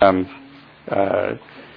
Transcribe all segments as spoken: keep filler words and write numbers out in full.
um, uh,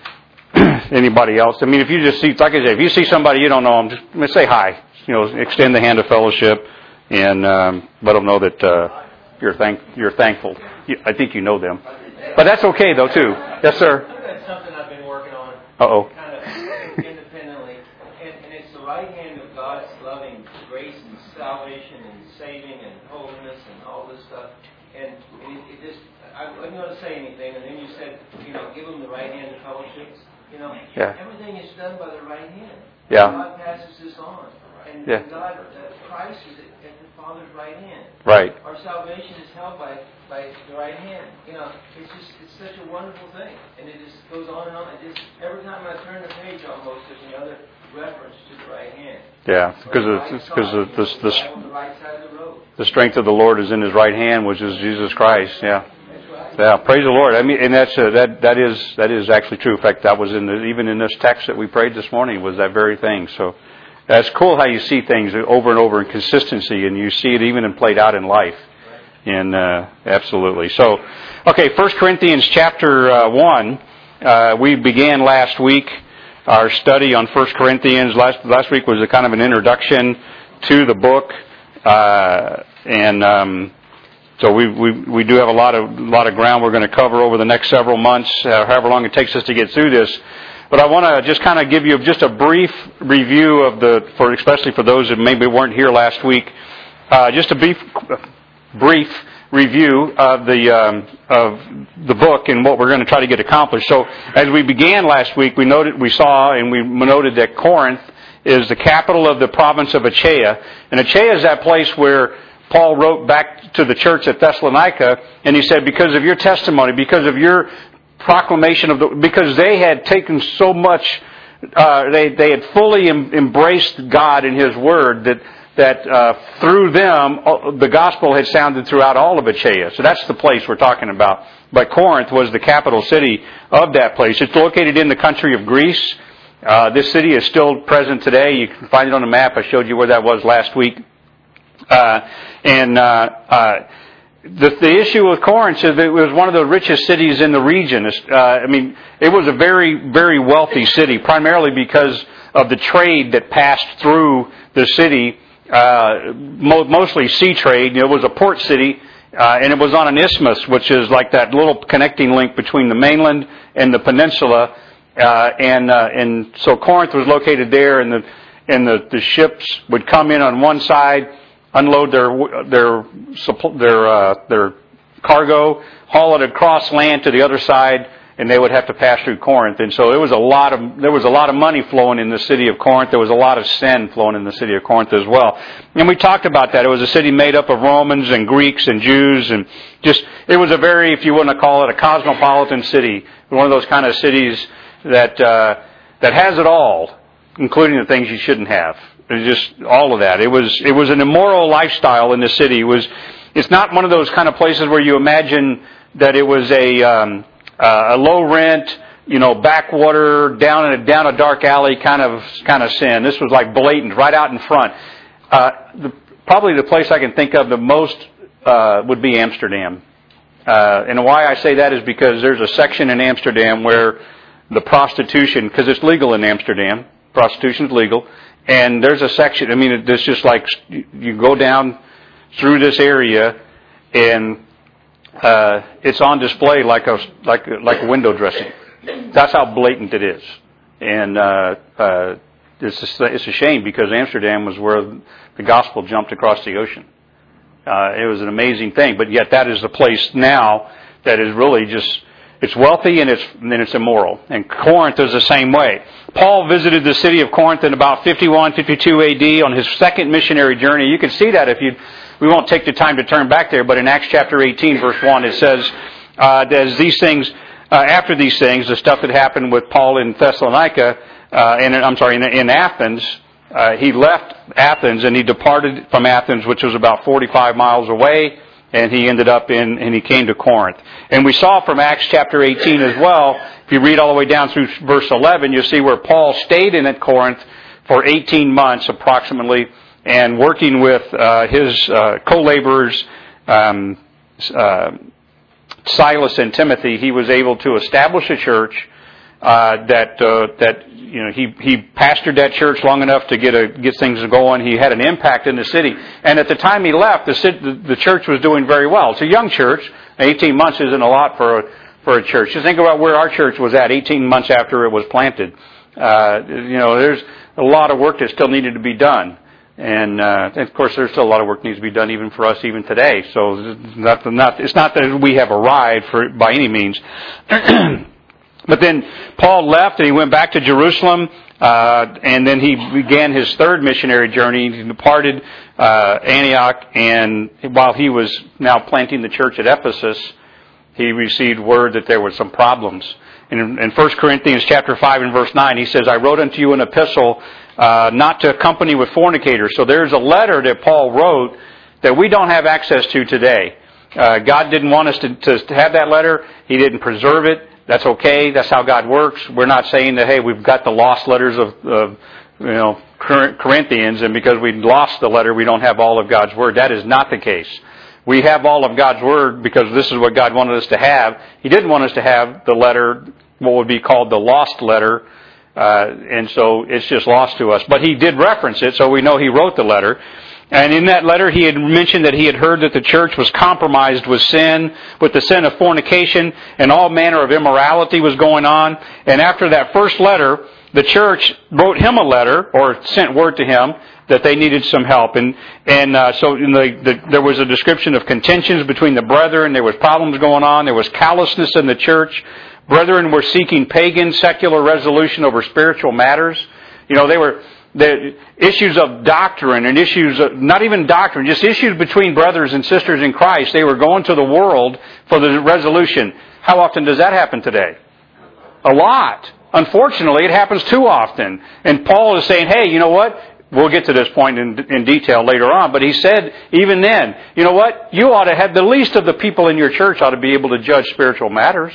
anybody else. I mean, if you just see, like I said, if you see somebody you don't know them, just say hi. You know, extend the hand of fellowship and um, let them know that uh, you're thank you're thankful. I think you know them, but that's okay though too. Yes, sir. That's something I've been working on. Uh oh. Kind of independently, and, and it's the right hand of God's loving grace and salvation and saving and holiness and all this stuff. And, and it, it just, I wasn't going to say anything, and then you said, you know, give them the right hand of fellowships. You know, yeah. Everything is done by the right hand. Yeah. God passes this on. And yeah. God, uh, Christ is at, at the Father's right hand. Right. Our salvation is held by, by the right hand. You know, it's just it's such a wonderful thing, and it just goes on and on. It just every time I turn the page, almost there's another reference to the right hand. Yeah, because of, it's because of the the, the, right side of the, road. the strength of the Lord is in His right hand, which is Jesus Christ. Yeah. Yeah, praise the Lord. I mean, and that's uh, that that is that is actually true. In fact, that was in the, even in this text that we prayed this morning was that very thing. So that's cool how you see things over and over in consistency, and you see it even in played out in life. And uh, absolutely. So, okay, First Corinthians chapter uh, one. Uh, we began last week our study on First Corinthians. Last last week was a kind of an introduction to the book, uh, and. Um, So we, we we do have a lot of lot of ground we're going to cover over the next several months, uh, however long it takes us to get through this. But I want to just kind of give you just a brief review of the, for especially for those that maybe weren't here last week, uh, just a brief brief review of the um, of the book and what we're going to try to get accomplished. So as we began last week, we noted we saw and we noted that Corinth is the capital of the province of Achaia, and Achaia is that place where Paul wrote back to the church at Thessalonica, and he said, because of your testimony, because of your proclamation of the, because they had taken so much, uh, they they had fully em- embraced God and His Word that that uh, through them the gospel had sounded throughout all of Achaia. So that's the place we're talking about. But Corinth was the capital city of that place. It's located in the country of Greece. Uh, this city is still present today. You can find it on the map. I showed you where that was last week. Uh, and uh, uh, the, the issue with Corinth is that it was one of the richest cities in the region. Uh, I mean, it was a very, very wealthy city, primarily because of the trade that passed through the city, uh, mo- mostly sea trade. It was a port city, uh, and it was on an isthmus, which is like that little connecting link between the mainland and the peninsula. Uh, and uh, and so Corinth was located there, and the and the, the ships would come in on one side, unload their their their uh, their cargo, haul it across land to the other side, and they would have to pass through Corinth. And so there was a lot of there was a lot of money flowing in the city of Corinth. There was a lot of sin flowing in the city of Corinth as well. And we talked about that. It was a city made up of Romans and Greeks and Jews, and just it was a very, if you want to call it, a cosmopolitan city, one of those kind of cities that uh, that has it all, including the things you shouldn't have. It was just all of that. It was it was an immoral lifestyle in the city. It was it's not one of those kind of places where you imagine that it was a um, uh, a low rent, you know, backwater down in a, down a dark alley kind of kind of sin. This was like blatant, right out in front. Uh, the, probably the place I can think of the most uh, would be Amsterdam. Uh, and why I say that is because there's a section in Amsterdam where the prostitution, because it's legal in Amsterdam, prostitution is legal, and there's a section, I mean, it's just like you go down through this area, and uh, it's on display like a like like a window dressing. That's how blatant it is, and uh, uh, it's a, it's a shame because Amsterdam was where the gospel jumped across the ocean. Uh, it was an amazing thing, but yet that is the place now that is really just. It's wealthy and it's and it's immoral. And Corinth is the same way. Paul visited the city of Corinth in about fifty-one, fifty-two A D on his second missionary journey. You can see that if you. We won't take the time to turn back there, but in Acts chapter eighteen, verse one, it says, uh, "As these things, uh, after these things, the stuff that happened with Paul in Thessalonica, uh, and I'm sorry, in, in Athens, uh, he left Athens and he departed from Athens, which was about forty-five miles away." And he ended up in, and he came to Corinth. And we saw from Acts chapter eighteen as well, if you read all the way down through verse eleven, you'll see where Paul stayed in at Corinth for eighteen months approximately, and working with uh, his uh, co-laborers, um, uh, Silas and Timothy, he was able to establish a church uh, that uh, that you know he he pastored that church long enough to get a get things going. He had an impact in the city, and at the time he left, the the, the church was doing very well. It's a young church. Eighteen months isn't a lot for a, for a church. Just think about where our church was at eighteen months after it was planted. Uh, you know, there's a lot of work that still needed to be done. And, uh, and of course, there's still a lot of work that needs to be done even for us even today. So it's not, not, it's not that we have arrived for by any means. But then Paul left and he went back to Jerusalem, uh, and then he began his third missionary journey. He departed uh, Antioch, and while he was now planting the church at Ephesus, he received word that there were some problems. In, in First Corinthians chapter five and verse nine, he says, I wrote unto you an epistle uh, not to accompany with fornicators. So there's a letter that Paul wrote that we don't have access to today. Uh, God didn't want us to, to, to have that letter. He didn't preserve it. That's okay. That's how God works. We're not saying that, hey, we've got the lost letters of, of you know, Corinthians, and because we lost the letter, we don't have all of God's Word. That is not the case. We have all of God's Word because this is what God wanted us to have. He didn't want us to have the letter, what would be called the lost letter, uh, and so it's just lost to us. But he did reference it, so we know he wrote the letter. And in that letter, he had mentioned that he had heard that the church was compromised with sin, with the sin of fornication, and all manner of immorality was going on. And after that first letter, the church wrote him a letter, or sent word to him, that they needed some help. And and uh, so in the, the, there was a description of contentions between the brethren. There was problems going on. There was callousness in the church. Brethren were seeking pagan, secular resolution over spiritual matters. You know, they were... The issues of doctrine and issues of, not even doctrine, just issues between brothers and sisters in Christ. They were going to the world for the resolution. How often does that happen today? A lot. Unfortunately, it happens too often. And Paul is saying, hey, you know what? We'll get to this point in, in detail later on. But he said, even then, you know what? You ought to have, the least of the people in your church ought to be able to judge spiritual matters.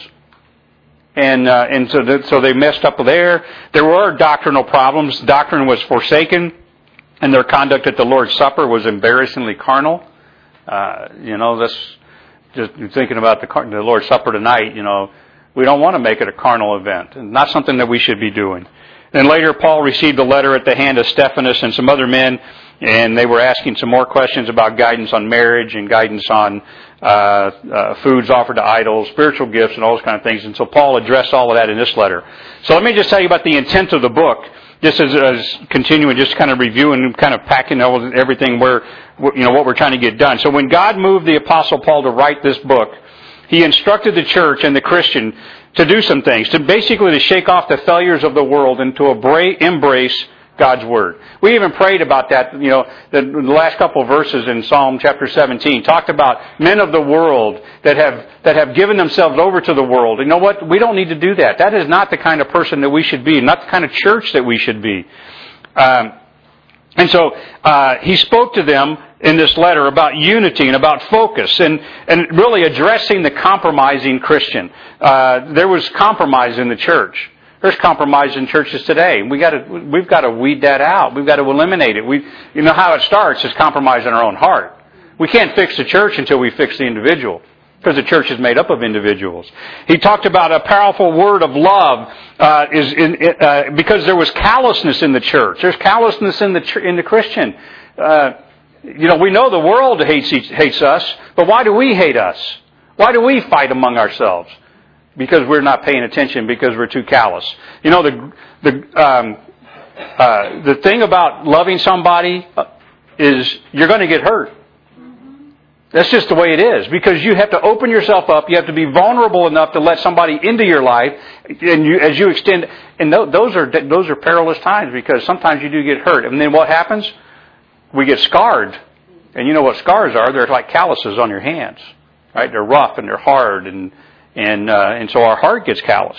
And uh, and so that, so they messed up there. There were doctrinal problems. Doctrine was forsaken, and their conduct at the Lord's Supper was embarrassingly carnal. Uh, you know, that's just thinking about the, the Lord's Supper tonight. You know, we don't want to make it a carnal event, and not something that we should be doing. And later, Paul received a letter at the hand of Stephanas and some other men, and they were asking some more questions about guidance on marriage and guidance on uh, uh, foods offered to idols, spiritual gifts, and all those kind of things. And so Paul addressed all of that in this letter. So let me just tell you about the intent of the book, just as, as continuing, just kind of reviewing and kind of packing everything where, you know, what we're trying to get done. So when God moved the Apostle Paul to write this book, he instructed the church and the Christian to do some things, to basically to shake off the failures of the world and to embrace God's Word. We even prayed about that, you know, the, the last couple of verses in Psalm chapter seventeen talked about men of the world that have that have given themselves over to the world. You know what? We don't need to do that. That is not the kind of person that we should be, not the kind of church that we should be. Um, and so uh, he spoke to them in this letter about unity and about focus and, and really addressing the compromising Christian. Uh, there was compromise in the church. There's compromise in churches today. We got to, we've got to weed that out. We've got to eliminate it. We, you know how it starts is compromise in our own heart. We can't fix the church until we fix the individual, because the church is made up of individuals. He talked about a powerful word of love uh, is in, uh, because there was callousness in the church. There's callousness in the in the Christian. Uh, you know, we know the world hates hates us, but why do we hate us? Why do we fight among ourselves? Because we're not paying attention, because we're too callous. You know, the the um, uh, the thing about loving somebody is you're going to get hurt. That's just the way it is, because you have to open yourself up. You have to be vulnerable enough to let somebody into your life, and you, as you extend, and those are those are perilous times, because sometimes you do get hurt, and then what happens? We get scarred, and you know what scars are? They're like calluses on your hands, right? They're rough and they're hard, and and uh, and so our heart gets callous.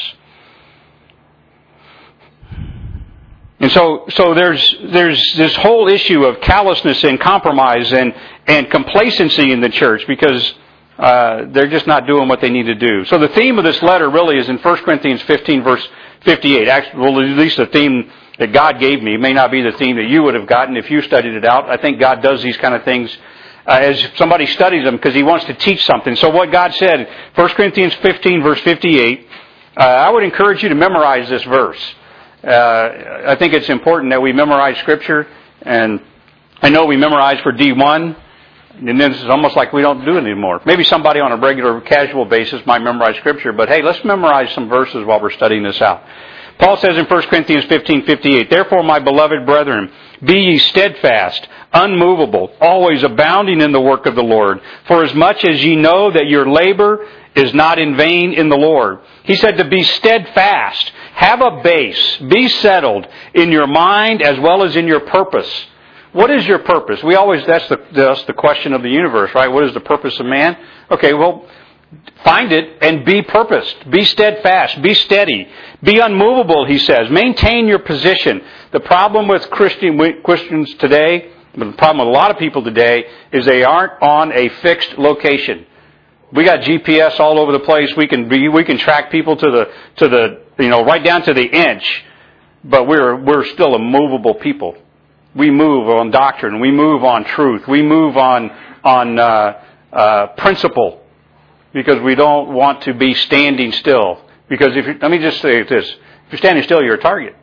And so, so there's there's this whole issue of callousness and compromise and and complacency in the church, because uh, they're just not doing what they need to do. So the theme of this letter really is in First Corinthians fifteen, verse fifty-eight. Actually, well, at least the theme that God gave me. It may not be the theme that you would have gotten if you studied it out. I think God does these kind of things uh, as somebody studies them because he wants to teach something. So what God said, First Corinthians fifteen, verse fifty-eight, uh, I would encourage you to memorize this verse. Uh, I think it's important that we memorize Scripture, and I know we memorize for D one, and then it's almost like we don't do it anymore. Maybe somebody on a regular, casual basis might memorize Scripture, but hey, let's memorize some verses while we're studying this out. Paul says in First Corinthians fifteen fifty-eight, "Therefore, my beloved brethren, be ye steadfast, unmovable, always abounding in the work of the Lord, for as much as ye know that your labor is not in vain in the Lord." He said to be steadfast, have a base, be settled in your mind as well as in your purpose. What is your purpose? We always, that's the, that's the question of the universe, right? What is the purpose of man? Okay, well, find it and be purposed. Be steadfast. Be steady. Be unmovable, he says. Maintain your position. The problem with Christian, Christians today, the problem with a lot of people today, is they aren't on a fixed location. We got G P S all over the place. We can be, we can track people to the to the you know right down to the inch, but we're we're still a movable people. We move on doctrine. We move on truth. We move on on uh, uh, principle, because we don't want to be standing still. Because if you, let me just say this: if you're standing still, you're a target.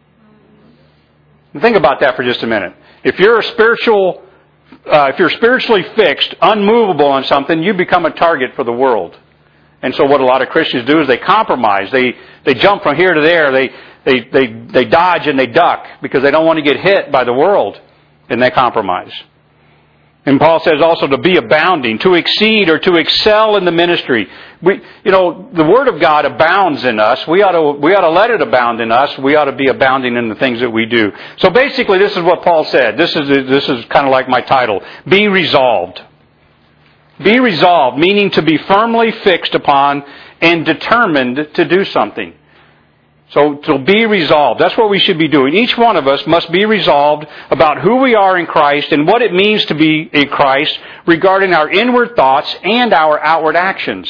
Think about that for just a minute. If you're a spiritual Uh, if you're spiritually fixed, unmovable on something, you become a target for the world. And so what a lot of Christians do is they compromise. They they jump from here to there. They they they they dodge and they duck because they don't want to get hit by the world, and they compromise. And Paul says also to be abounding, to exceed or to excel in the ministry. We, you know, the Word of God abounds in us. We ought to we ought to let it abound in us. We ought to be abounding in the things that we do. So basically, this is what Paul said. This is this is kind of like my title: Be resolved. Be resolved, meaning to be firmly fixed upon and determined to do something. So to be resolved, that's what we should be doing. Each one of us must be resolved about who we are in Christ and what it means to be in Christ regarding our inward thoughts and our outward actions.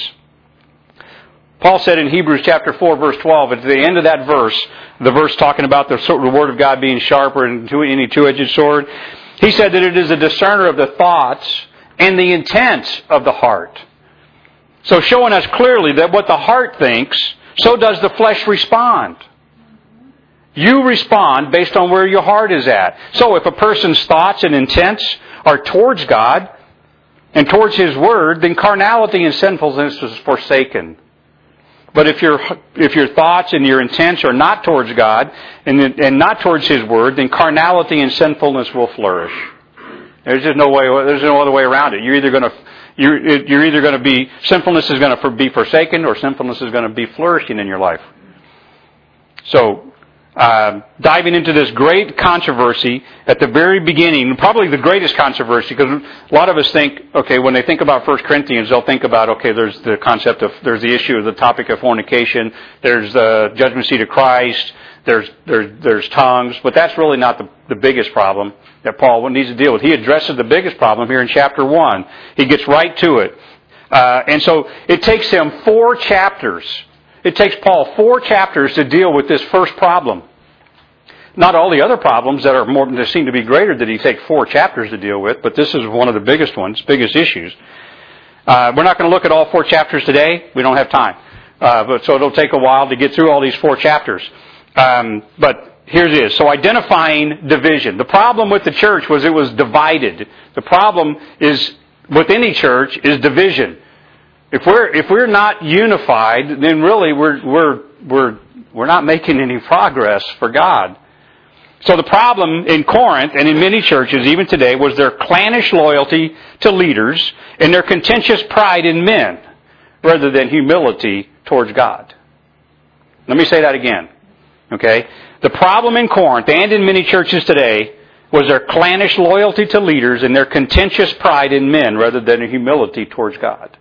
Paul said in Hebrews chapter four, verse twelve, at the end of that verse, the verse talking about the Word of God being sharper than any two-edged sword, he said that it is a discerner of the thoughts and the intents of the heart. So showing us clearly that what the heart thinks, so does the flesh respond. You respond based on where your heart is at. So if a person's thoughts and intents are towards God and towards His Word, then carnality and sinfulness is forsaken. But if your if your thoughts and your intents are not towards God and and not towards His Word, then carnality and sinfulness will flourish. There's just no way. There's no other way around it. You're either going to You're, you're either going to be, sinfulness is going to be forsaken, or sinfulness is going to be flourishing in your life. So, uh, diving into this great controversy at the very beginning, probably the greatest controversy, because a lot of us think, okay, when they think about First Corinthians, they'll think about, okay, there's the concept of, there's the issue of the topic of fornication, there's the judgment seat of Christ, there's there's there's tongues, but that's really not the, the biggest problem that Paul needs to deal with. He addresses the biggest problem here in chapter one. He gets right to it. Uh, and so it takes him four chapters. It takes Paul four chapters to deal with this first problem. Not all the other problems that are more that seem to be greater did he take four chapters to deal with, but this is one of the biggest ones, biggest issues. Uh, we're not going to look at all four chapters today. We don't have time. Uh, but so it'll take a while to get through all these four chapters. Um, but here it is. So identifying division. The problem with the church was it was divided. The problem is with any church is division. If we're if we're not unified, then really we're we're we're we're not making any progress for God. So the problem in Corinth and in many churches even today was their clannish loyalty to leaders and their contentious pride in men rather than humility towards God. Let me say that again. Okay? The problem in Corinth and in many churches today was their clannish loyalty to leaders and their contentious pride in men rather than a humility towards God.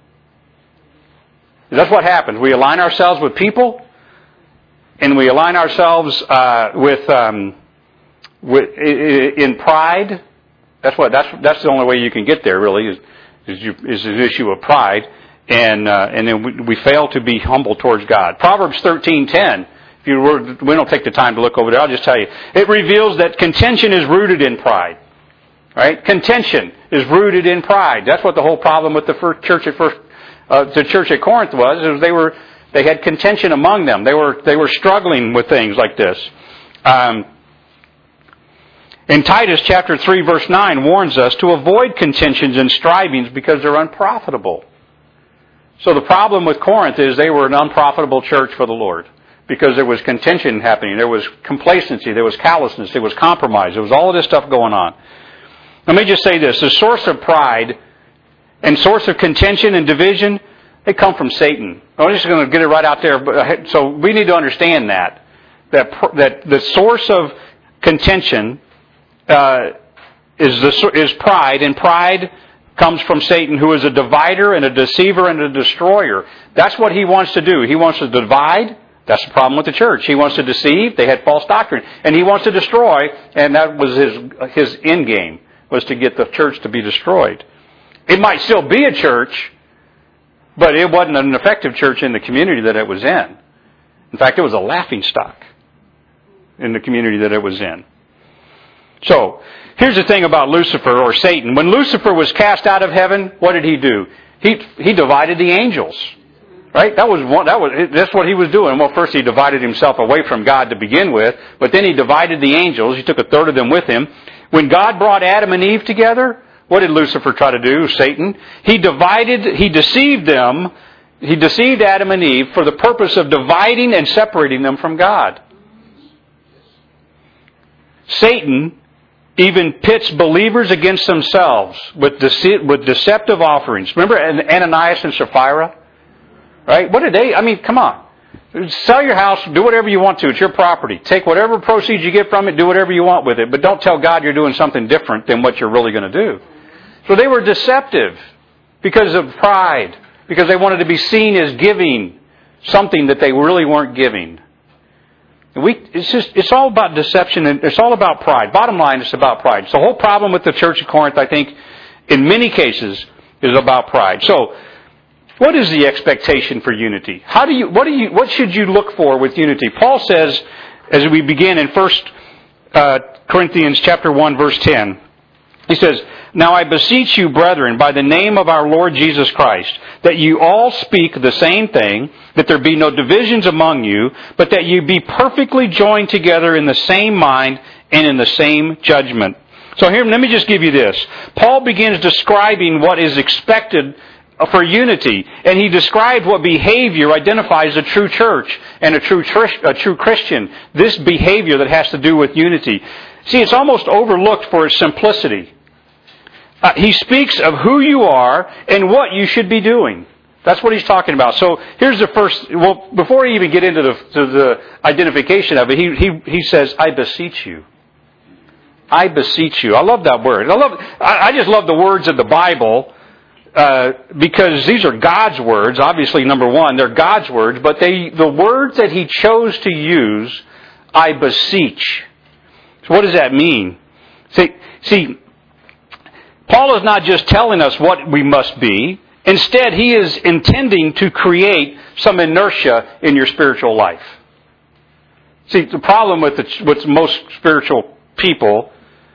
That's what happens. We align ourselves with people, and we align ourselves uh, with, um, with in pride. That's what. That's that's the only way you can get there. Really, is is, you, is an issue of pride, and uh, and then we, we fail to be humble towards God. Proverbs thirteen ten. If you were, we don't take the time to look over there. I'll just tell you. It reveals that contention is rooted in pride. Right? Contention is rooted in pride. That's what the whole problem with the first church at first, uh, the church at Corinth was. Is they were they had contention among them. They were they were struggling with things like this. Um, in Titus chapter three verse nine warns us to avoid contentions and strivings because they're unprofitable. So the problem with Corinth is they were an unprofitable church for the Lord because there was contention happening. There was complacency. There was callousness. There was compromise. There was all of this stuff going on. Let me just say this. The source of pride and source of contention and division, they come from Satan. I'm just going to get it right out there. So we need to understand that. That, that the source of contention uh, is, the, is pride, and pride comes from Satan, who is a divider and a deceiver and a destroyer. That's what he wants to do. He wants to divide. That's the problem with the church. He wants to deceive. They had false doctrine. And he wants to destroy, and that was his, his end game, was to get the church to be destroyed. It might still be a church, but it wasn't an effective church in the community that it was in. In fact, it was a laughingstock in the community that it was in. So, here's the thing about Lucifer or Satan. When Lucifer was cast out of heaven, what did he do? He he divided the angels. Right? That was one, that was that's what he was doing. Well, first he divided himself away from God to begin with, but then he divided the angels. He took a third of them with him. When God brought Adam and Eve together, what did Lucifer try to do, Satan? He divided, he deceived them. He deceived Adam and Eve for the purpose of dividing and separating them from God. Satan even pits believers against themselves with, dece- with deceptive offerings. Remember Ananias and Sapphira? Right? What did they, I mean, come on. Sell your house, do whatever you want to. It's your property. Take whatever proceeds you get from it, do whatever you want with it. But don't tell God you're doing something different than what you're really going to do. So they were deceptive because of pride. Because they wanted to be seen as giving something that they really weren't giving. And we, it's just, it's all about deception and it's all about pride. Bottom line, it's about pride. So the whole problem with the church of Corinth, I think, in many cases, is about pride. So, what is the expectation for unity? How do you, what do you, what should you look for with unity? Paul says, as we begin in First uh, Corinthians chapter one, verse ten, he says, "Now I beseech you, brethren, by the name of our Lord Jesus Christ, that you all speak the same thing, that there be no divisions among you, but that you be perfectly joined together in the same mind and in the same judgment." So here, let me just give you this. Paul begins describing what is expected for unity, and he described what behavior identifies a true church and a true a true Christian. This behavior that has to do with unity. See, it's almost overlooked for its simplicity. Uh, he speaks of who you are and what you should be doing. That's what he's talking about. So here's the first. Well, before he even get into the, to the identification of it, he he he says, "I beseech you." I beseech you. I love that word. I love. I, I just love the words of the Bible. Uh, because these are God's words, obviously, number one, they're God's words, but they, the words that He chose to use, I beseech. So what does that mean? See, see, Paul is not just telling us what we must be. Instead, he is intending to create some inertia in your spiritual life. See, the problem with, the, with most spiritual people,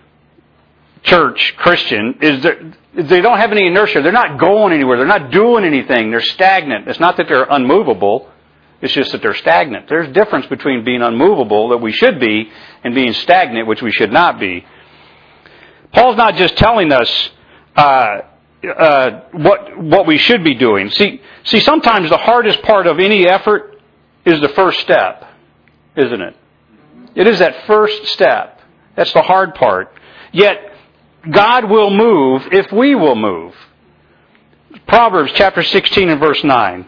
church, Christian, is that they don't have any inertia. They're not going anywhere. They're not doing anything. They're stagnant. It's not that they're unmovable. It's just that they're stagnant. There's a difference between being unmovable, that we should be, and being stagnant, which we should not be. Paul's not just telling us uh, uh, what what we should be doing. See, see, sometimes the hardest part of any effort is the first step, isn't it? It is that first step. That's the hard part. Yet, God will move if we will move. Proverbs chapter sixteen and verse nine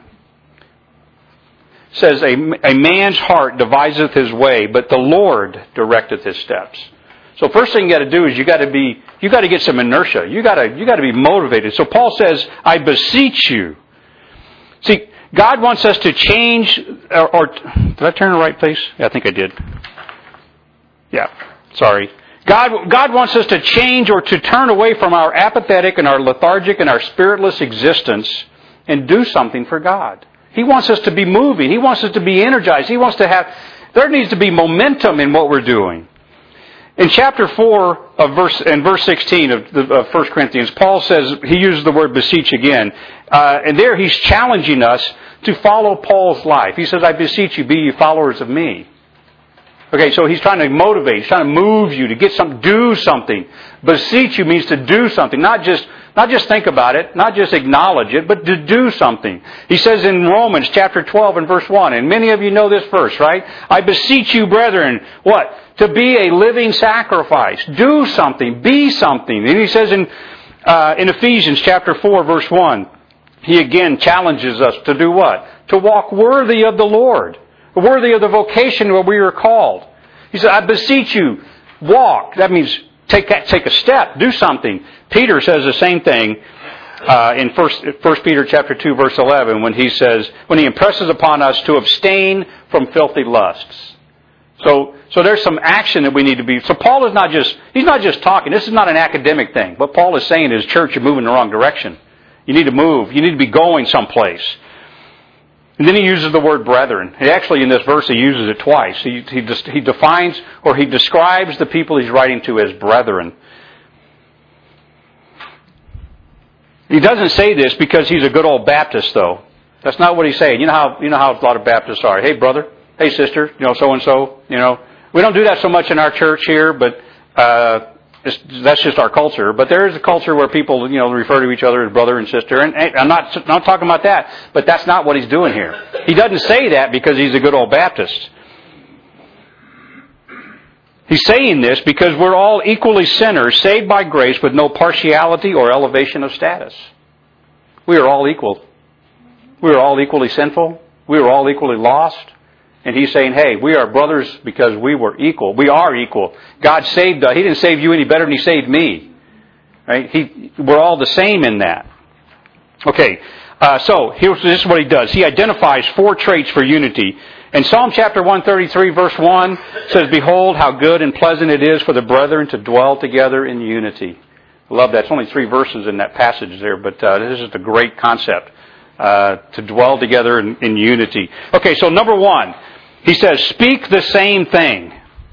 says, a, a man's heart deviseth his way, but the Lord directeth his steps. So first thing you got to do is you got to be, you got to get some inertia. You got to, you got to be motivated. So Paul says, I beseech you. See, God wants us to change, or, or did I turn the right place? Yeah, I think I did. Yeah, sorry. God, God wants us to change or to turn away from our apathetic and our lethargic and our spiritless existence and do something for God. He wants us to be moving. He wants us to be energized. He wants to have, there needs to be momentum in what we're doing. In chapter four of verse and verse sixteen of, the, of First Corinthians, Paul says, he uses the word beseech again. Uh, and there he's challenging us to follow Paul's life. He says, I beseech you, be ye followers of me. Okay, so he's trying to motivate, he's trying to move you to get some, do something. Beseech you means to do something, not just not just think about it, not just acknowledge it, but to do something. He says in Romans chapter twelve and verse one, and many of you know this verse, right? I beseech you, brethren, what? To be a living sacrifice. Do something, be something. And he says in uh, in Ephesians chapter four, verse one, he again challenges us to do what? To walk worthy of the Lord. Worthy of the vocation where we are called. He said, I beseech you, walk. That means take take a step, do something. Peter says the same thing uh, in First First Peter chapter two, verse eleven, when he says, when he impresses upon us to abstain from filthy lusts. So, so there's some action that we need to be. So Paul is not just he's not just talking. This is not an academic thing. What Paul is saying is, church, you're moving in the wrong direction. You need to move. You need to be going someplace. And then he uses the word brethren. He actually, in this verse, he uses it twice. He, he, he defines or he describes the people he's writing to as brethren. He doesn't say this because he's a good old Baptist, though. That's not what he's saying. You know how you know how a lot of Baptists are. Hey, brother. Hey, sister. You know, so and so. You know, we don't do that so much in our church here, but uh, it's, that's just our culture. But there is a culture where people, you know, refer to each other as brother and sister. And, and I'm not I'm not talking about that. But that's not what he's doing here. He doesn't say that because he's a good old Baptist. He's saying this because we're all equally sinners, saved by grace with no partiality or elevation of status. We are all equal. We are all equally sinful. We are all equally lost. And he's saying, hey, we are brothers because we were equal. We are equal. God saved us. He didn't save you any better than He saved me. Right? He, we're all the same in that. Okay, uh, so here's this is what he does. He identifies four traits for unity. And Psalm chapter one thirty-three, verse one says, behold, how good and pleasant it is for the brethren to dwell together in unity. I love that. It's only three verses in that passage there, but uh, this is a great concept, uh, to dwell together in, in unity. Okay, so number one. He says, speak the same thing.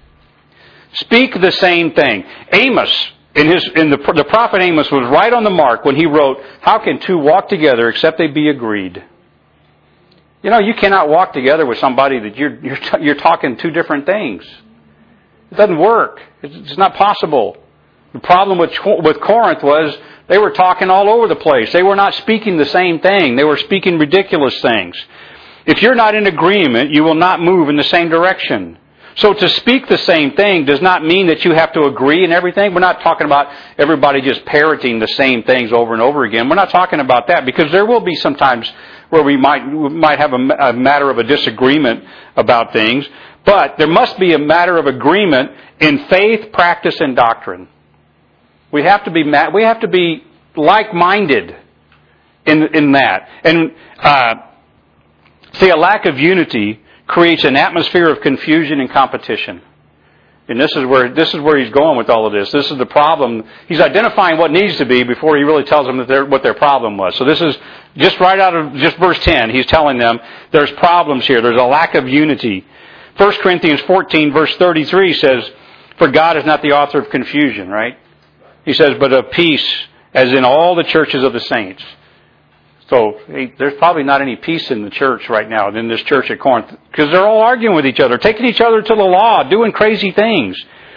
Speak the same thing. Amos, in his, in the, the prophet Amos was right on the mark when he wrote, how can two walk together except they be agreed? You know, you cannot walk together with somebody that you're, you're, you're talking two different things. It doesn't work. It's not possible. The problem with, with Corinth was they were talking all over the place. They were not speaking the same thing. They were speaking ridiculous things. If you're not in agreement, you will not move in the same direction. So to speak the same thing does not mean that you have to agree in everything. We're not talking about everybody just parroting the same things over and over again. We're not talking about that because there will be some times where we might we might have a, a matter of a disagreement about things. But there must be a matter of agreement in faith, practice, and doctrine. We have to be we have to be like-minded in in that. And uh, see, a lack of unity creates an atmosphere of confusion and competition. And this is where this is where he's going with all of this. This is the problem. He's identifying what needs to be before he really tells them that their, what their problem was. So this is just right out of just verse ten. He's telling them there's problems here. There's a lack of unity. First Corinthians fourteen, verse thirty-three says, for God is not the author of confusion, right? He says, but of peace, as in all the churches of the saints. So hey, there's probably not any peace in the church right now, in this church at Corinth, because they're all arguing with each other, taking each other to the law, doing crazy things.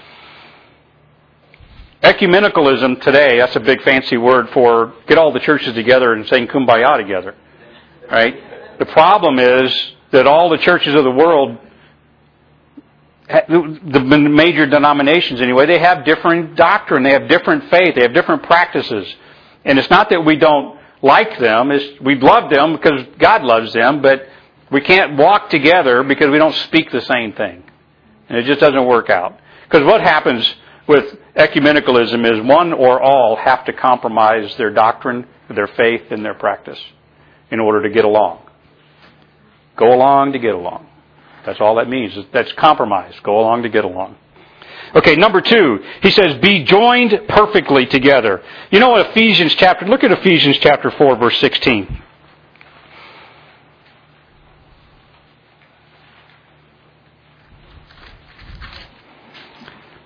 Ecumenicalism today, that's a big fancy word for get all the churches together and saying kumbaya together. Right? The problem is that all the churches of the world, the major denominations anyway, they have different doctrine, they have different faith, they have different practices. And it's not that we don't like them, it's, we love them because God loves them, but we can't walk together because we don't speak the same thing. And it just doesn't work out. Because what happens with ecumenicalism is one or all have to compromise their doctrine, their faith, and their practice in order to get along. Go along to get along. That's all that means. That's compromise. Go along to get along. Okay, number two, he says, be joined perfectly together. You know what Ephesians chapter, look at Ephesians chapter four, verse sixteen.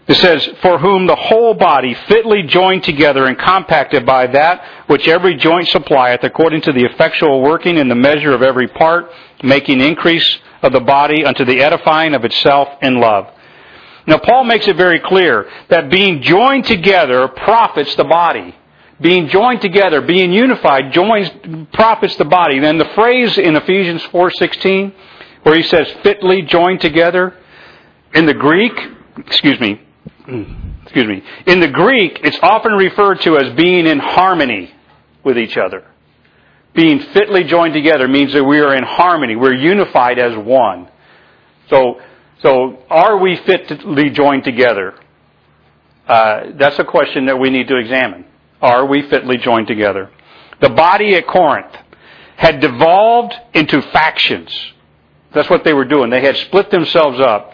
It says, for whom the whole body fitly joined together and compacted by that which every joint supplieth, according to the effectual working in the measure of every part, making increase of the body unto the edifying of itself in love. Now, Paul makes it very clear that being joined together profits the body. Being joined together, being unified, joins profits the body. And then the phrase in Ephesians four sixteen, where he says, fitly joined together, in the Greek, excuse me, excuse me, in the Greek, it's often referred to as being in harmony with each other. Being fitly joined together means that we are in harmony. We're unified as one. So, so are we fitly joined together? Uh, that's a question that we need to examine. Are we fitly joined together? The body at Corinth had devolved into factions. That's what they were doing. They had split themselves up.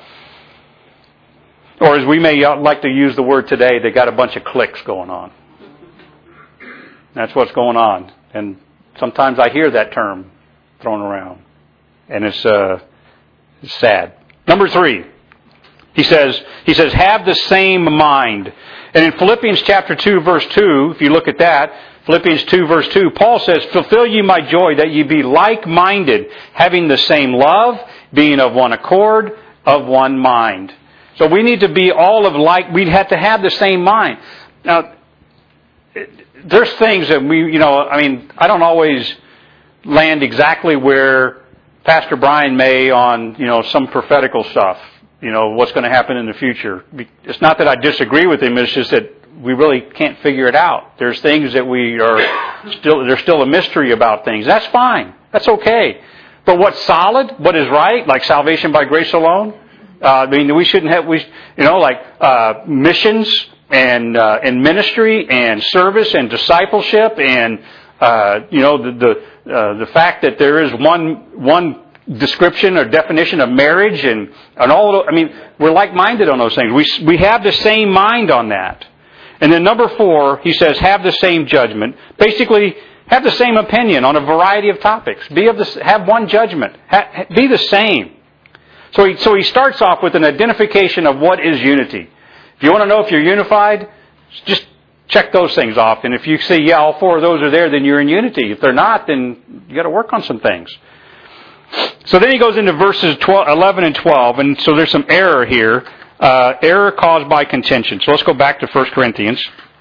Or as we may like to use the word today, they got a bunch of cliques going on. That's what's going on. And sometimes I hear that term thrown around. And it's, uh, it's sad. Number three, he says, he says, have the same mind. And in Philippians chapter two, verse two, if you look at that, Philippians two, verse two, Paul says, fulfill ye my joy that ye be like-minded, having the same love, being of one accord, of one mind. So we need to be all of like, we have to have the same mind. Now, there's things that we, you know, I mean, I don't always land exactly where Pastor Brian may on, you know, some prophetical stuff, you know, what's going to happen in the future. It's not that I disagree with him, it's just that we really can't figure it out. There's things that we are still, there's still a mystery about things. That's fine. That's okay. But what's solid, what is right, like salvation by grace alone, Uh, I mean, we shouldn't have, we, you know, like uh, missions and uh, and ministry and service and discipleship and uh, you know the the, uh, the fact that there is one one description or definition of marriage and and all. Of those, I mean, we're like-minded on those things. We we have the same mind on that. And then number four, he says, have the same judgment. Basically, have the same opinion on a variety of topics. Be of the have one judgment. Ha, be the same. So he, so he starts off with an identification of what is unity. If you want to know if you're unified, just check those things off. And if you say, yeah, all four of those are there, then you're in unity. If they're not, then you got to work on some things. So then he goes into verses twelve, eleven and twelve, and so there's some error here. Uh, error caused by contention. So let's go back to First Corinthians.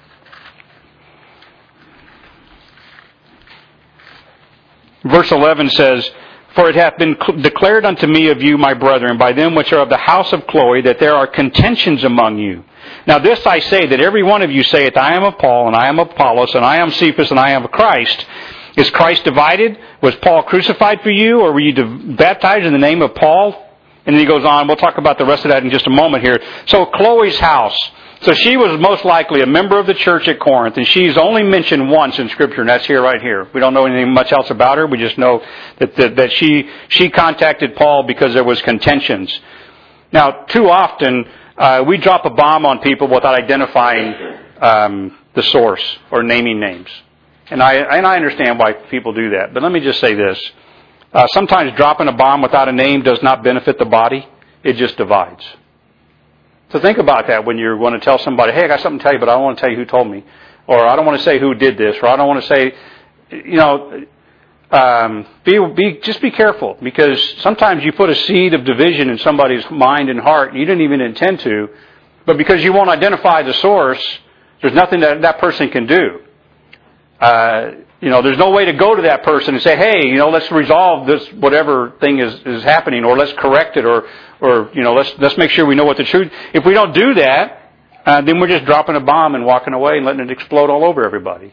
Verse eleven says, for it hath been declared unto me of you, my brethren, by them which are of the house of Chloe, that there are contentions among you. Now this I say, that every one of you saith, I am of Paul, and I am of Apollos, and I am Cephas, and I am of Christ. Is Christ divided? Was Paul crucified for you, or were you baptized in the name of Paul? And then he goes on. We'll talk about the rest of that in just a moment here. So Chloe's house. So she was most likely a member of the church at Corinth, and she's only mentioned once in Scripture, and that's here right here. We don't know anything much else about her. We just know that that, that she she contacted Paul because there was contentions. Now, too often uh, we drop a bomb on people without identifying um, the source or naming names, and I and I understand why people do that. But let me just say this: uh, sometimes dropping a bomb without a name does not benefit the body; it just divides. So think about that when you want to tell somebody, hey, I got something to tell you, but I don't want to tell you who told me. Or I don't want to say who did this. Or I don't want to say, you know, um, be, be, just be careful. Because sometimes you put a seed of division in somebody's mind and heart, and you didn't even intend to. But because you won't identify the source, there's nothing that that person can do. Uh, you know, there's no way to go to that person and say, hey, you know, let's resolve this, whatever thing is, is happening, or let's correct it, or, or, you know, let's, let's make sure we know what the truth. If we don't do that, uh, then we're just dropping a bomb and walking away and letting it explode all over everybody.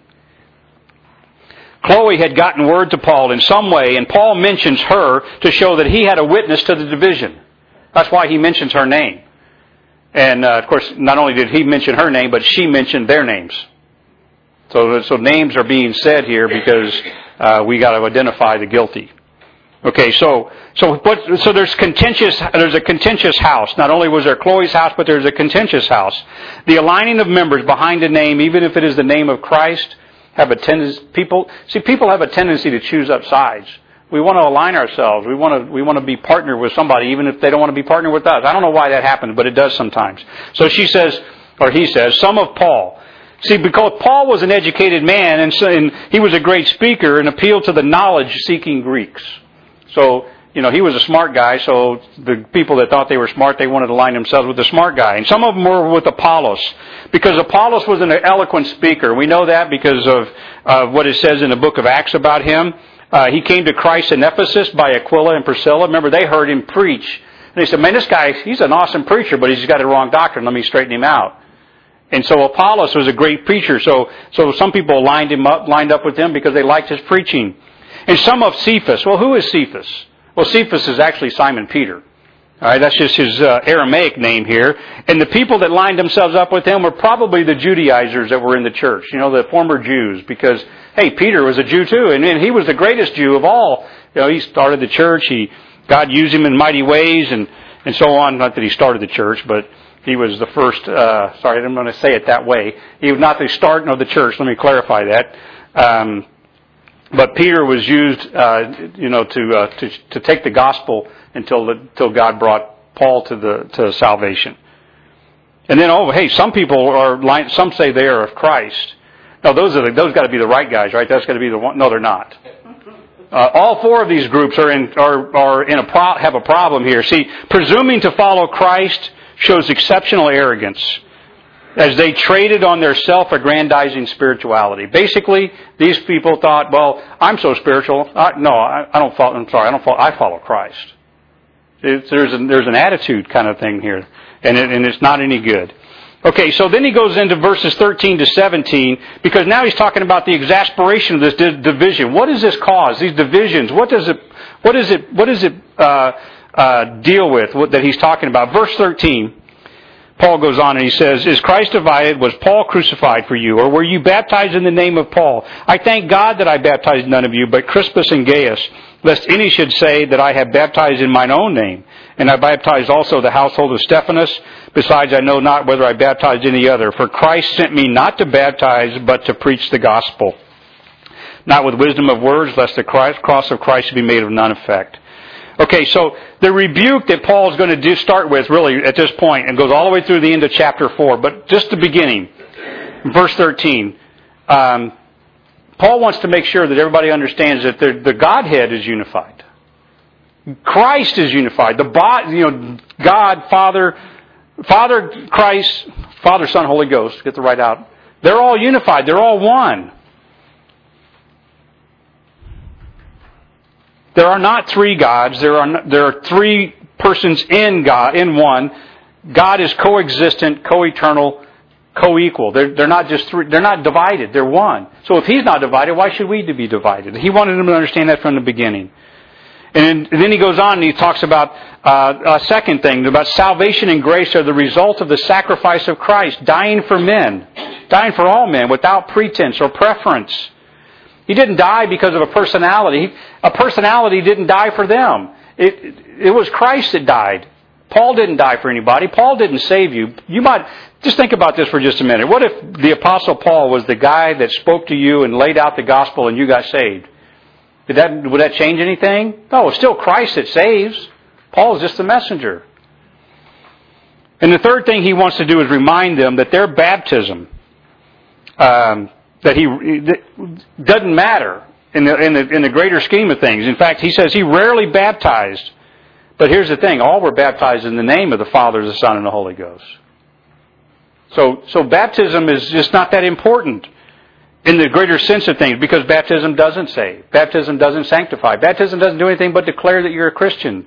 Chloe had gotten word to Paul in some way, and Paul mentions her to show that he had a witness to the division. That's why he mentions her name. And, uh, of course, not only did he mention her name, but she mentioned their names. So, so names are being said here because uh, we got to identify the guilty. Okay, so so what, so there's contentious. There's a contentious house. Not only was there Chloe's house, but there's a contentious house. The aligning of members behind a name, even if it is the name of Christ, have a tendency. People see people have a tendency to choose up sides. We want to align ourselves. We want to we want to be partnered with somebody, even if they don't want to be partnered with us. I don't know why that happens, but it does sometimes. So she says, or he says, some of Paul. See, because Paul was an educated man, and, so, and he was a great speaker and appealed to the knowledge-seeking Greeks. So, you know, he was a smart guy, so the people that thought they were smart, they wanted to align themselves with the smart guy. And some of them were with Apollos, because Apollos was an eloquent speaker. We know that because of uh, what it says in the book of Acts about him. Uh, he came to Christ in Ephesus by Aquila and Priscilla. Remember, they heard him preach. And they said, man, this guy, he's an awesome preacher, but he's got the wrong doctrine. Let me straighten him out. And so Apollos was a great preacher. So so some people lined him up, lined up with him because they liked his preaching. And some of Cephas. Well, who is Cephas? Well, Cephas is actually Simon Peter. All right, that's just his uh, Aramaic name here. And the people that lined themselves up with him were probably the Judaizers that were in the church. You know, the former Jews, because hey, Peter was a Jew too, and, and he was the greatest Jew of all. You know, he started the church. He God used him in mighty ways, and and so on. Not that he started the church, but he was the first. Uh, sorry, I didn't want to say it that way. He was not the start of the church. Let me clarify that. Um, but Peter was used, uh, you know, to uh, to to take the gospel until the, until God brought Paul to the to salvation. And then, oh, hey, some people are some say they are of Christ. No, those are the, those got to be the right guys, right? That's got to be the one. No, they're not. Uh, all four of these groups are in are are in a pro, have a problem here. See, presuming to follow Christ shows exceptional arrogance, as they traded on their self-aggrandizing spirituality. Basically, these people thought, "Well, I'm so spiritual. I, no, I, I don't follow. I'm sorry, I don't follow. I follow Christ." It's, there's an, there's an attitude kind of thing here, and it, and it's not any good. Okay, so then he goes into verses thirteen to seventeen, because now he's talking about the exasperation of this di- division. What does this cause? These divisions. What does it? What is it? What does it uh, uh, deal with? What, that he's talking about. Verse thirteen. Paul goes on and he says, "Is Christ divided? Was Paul crucified for you? Or were you baptized in the name of Paul? I thank God that I baptized none of you, but Crispus and Gaius, lest any should say that I have baptized in mine own name. And I baptized also the household of Stephanas. Besides, I know not whether I baptized any other. For Christ sent me not to baptize, but to preach the gospel. Not with wisdom of words, lest the cross of Christ should be made of none effect." Okay, so the rebuke that Paul is going to do start with, really, at this point, and goes all the way through the end of chapter four, but just the beginning, verse thirteen. Um, Paul wants to make sure that everybody understands that the, the Godhead is unified. Christ is unified. The body, you know, God, Father, Father, Christ, Father, Son, Holy Ghost, get the right out. They're all unified. They're all one. There are not three gods. There are not, there are three persons in God, in one. God is coexistent, co-eternal, co-equal. They're, they're not just three. They're not divided. They're one. So if He's not divided, why should we be divided? He wanted them to understand that from the beginning. And then he goes on and he talks about uh, a second thing, about salvation and grace are the result of the sacrifice of Christ, dying for men, dying for all men without pretense or preference. He didn't die because of a personality. A personality didn't die for them. It, it, it was Christ that died. Paul didn't die for anybody. Paul didn't save you. You might just think about this for just a minute. What if the Apostle Paul was the guy that spoke to you and laid out the gospel and you got saved? Did that, would that change anything? No, it's still Christ that saves. Paul is just the messenger. And the third thing he wants to do is remind them that their baptism, um, that he that doesn't matter in the, in the in the greater scheme of things. In fact, he says he rarely baptized. But here's the thing: all were baptized in the name of the Father, the Son, and the Holy Ghost. So, so baptism is just not that important in the greater sense of things, because baptism doesn't save. Baptism doesn't sanctify. Baptism doesn't do anything but declare that you're a Christian.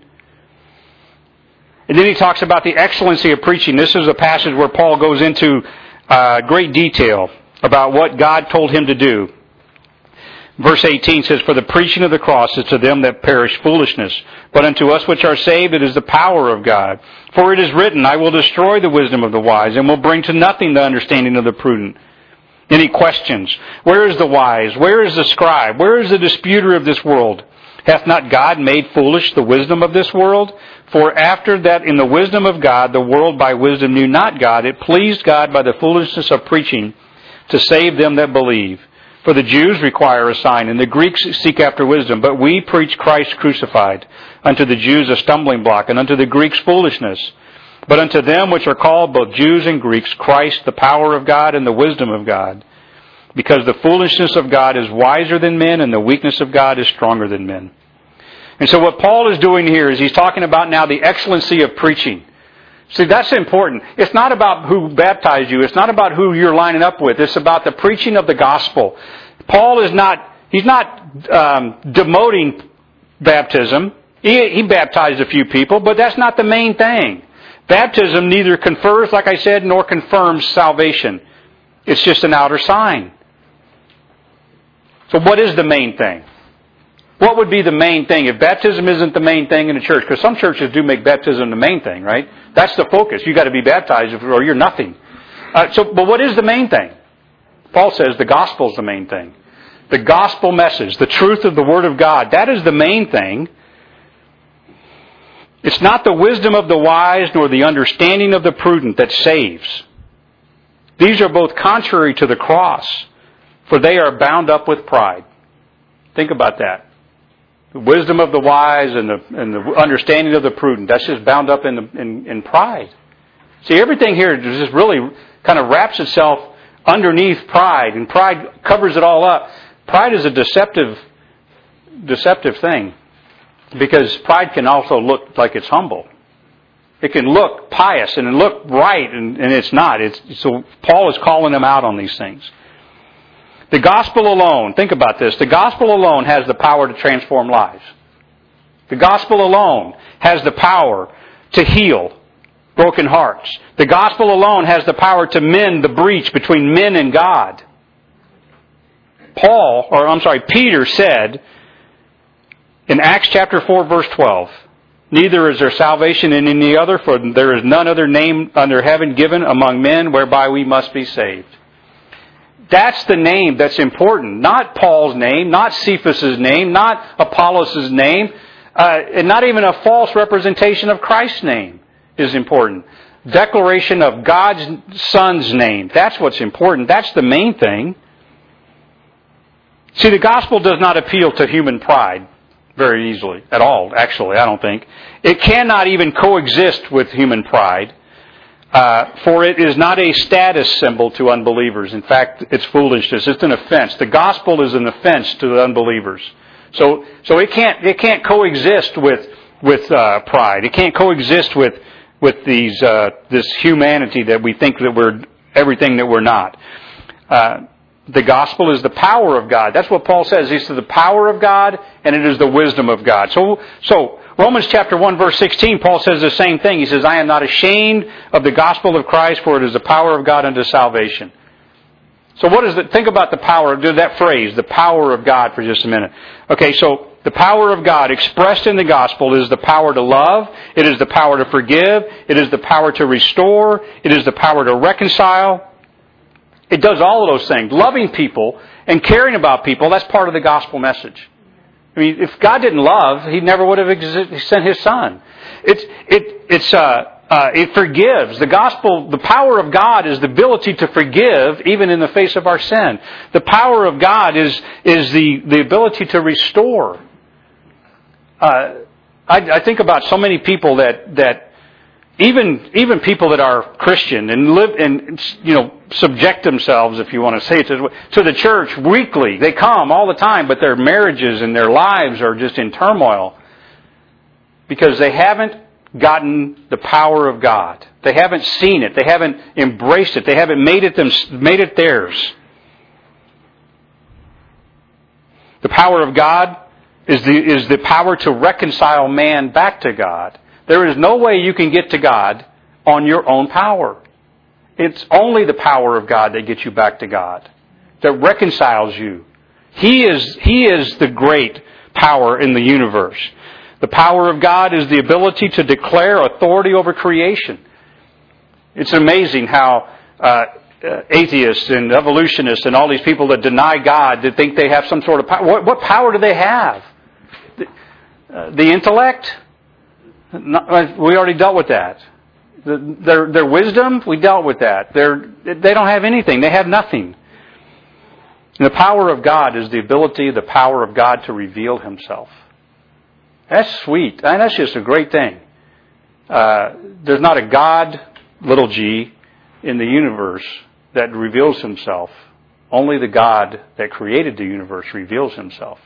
And then he talks about the excellency of preaching. This is a passage where Paul goes into uh, great detail about what God told him to do. Verse eighteen says, "For the preaching of the cross is to them that perish foolishness, but unto us which are saved it is the power of God. For it is written, I will destroy the wisdom of the wise, and will bring to nothing the understanding of the prudent." Any questions? Where is the wise? Where is the scribe? Where is the disputer of this world? Hath not God made foolish the wisdom of this world? For after that in the wisdom of God, the world by wisdom knew not God, it pleased God by the foolishness of preaching to save them that believe. For the Jews require a sign, and the Greeks seek after wisdom. But we preach Christ crucified, unto the Jews a stumbling block, and unto the Greeks foolishness. But unto them which are called, both Jews and Greeks, Christ the power of God and the wisdom of God. Because the foolishness of God is wiser than men, and the weakness of God is stronger than men. And so what Paul is doing here is he's talking about now the excellency of preaching. See, that's important. It's not about who baptized you. It's not about who you're lining up with. It's about the preaching of the gospel. Paul is not, he's not um, demoting baptism. He, he baptized a few people, but that's not the main thing. Baptism neither confers, like I said, nor confirms salvation. It's just an outer sign. So what is the main thing? What would be the main thing if baptism isn't the main thing in a church? Because some churches do make baptism the main thing, right? That's the focus. You've got to be baptized or you're nothing. Uh, so, but what is the main thing? Paul says the gospel is the main thing. The gospel message, the truth of the Word of God, that is the main thing. It's not the wisdom of the wise nor the understanding of the prudent that saves. These are both contrary to the cross, for they are bound up with pride. Think about that. The wisdom of the wise and the, and the understanding of the prudent, that's just bound up in, the, in, in pride. See, everything here just really kind of wraps itself underneath pride, and pride covers it all up. Pride is a deceptive, deceptive thing, because pride can also look like it's humble. It can look pious and look right, and, and it's not. It's, so Paul is calling them out on these things. The gospel alone, think about this, the gospel alone has the power to transform lives. The gospel alone has the power to heal broken hearts. The gospel alone has the power to mend the breach between men and God. Paul, or I'm sorry, Peter said in Acts chapter four, verse twelve, neither is there salvation in any other, for there is none other name under heaven given among men whereby we must be saved. That's the name that's important. Not Paul's name, not Cephas's name, not Apollos' name, uh, and not even a false representation of Christ's name is important. Declaration of God's Son's name. That's what's important. That's the main thing. See, the gospel does not appeal to human pride very easily at all, actually, I don't think. It cannot even coexist with human pride. Uh, for it is not a status symbol to unbelievers. In fact, it's foolishness. It's an offense. The gospel is an offense to the unbelievers. So, so it can't it can't coexist with with uh, pride. It can't coexist with with these uh, this humanity that we think that we're everything that we're not. Uh, the gospel is the power of God. That's what Paul says. He says the power of God, and it is the wisdom of God. So so. Romans chapter one, verse sixteen, Paul says the same thing. He says, I am not ashamed of the gospel of Christ, for it is the power of God unto salvation. So what is it? Think about the power, that phrase, the power of God, for just a minute. Okay, so the power of God expressed in the gospel is the power to love, it is the power to forgive, it is the power to restore, it is the power to reconcile. It does all of those things. Loving people and caring about people, that's part of the gospel message. I mean, if God didn't love, He never would have exi- sent His Son. It's it it's uh, uh, it forgives. The gospel, the power of God is the ability to forgive, even in the face of our sin. The power of God is is the the ability to restore. Uh, I, I think about so many people that that even even people that are Christian and live and you know subject themselves, if you want to say it, to, to the church weekly. They come all the time, but their marriages and their lives are just in turmoil because they haven't gotten the power of God. They haven't seen it. They haven't embraced it. They haven't made it them made it theirs. The power of God is the is the power to reconcile man back to God. There is no way you can get to God on your own power. It's only the power of God that gets you back to God, that reconciles you. He is, He is the great power in the universe. The power of God is the ability to declare authority over creation. It's amazing how uh, atheists and evolutionists and all these people that deny God, that think they have some sort of power. What, what power do they have? The, uh, the intellect? We already dealt with that. Their their wisdom, we dealt with that. They're, they don't have anything. They have nothing. And the power of God is the ability, the power of God to reveal Himself. That's sweet. And that's just a great thing. Uh, there's not a God, little g, in the universe that reveals Himself. Only the God that created the universe reveals Himself.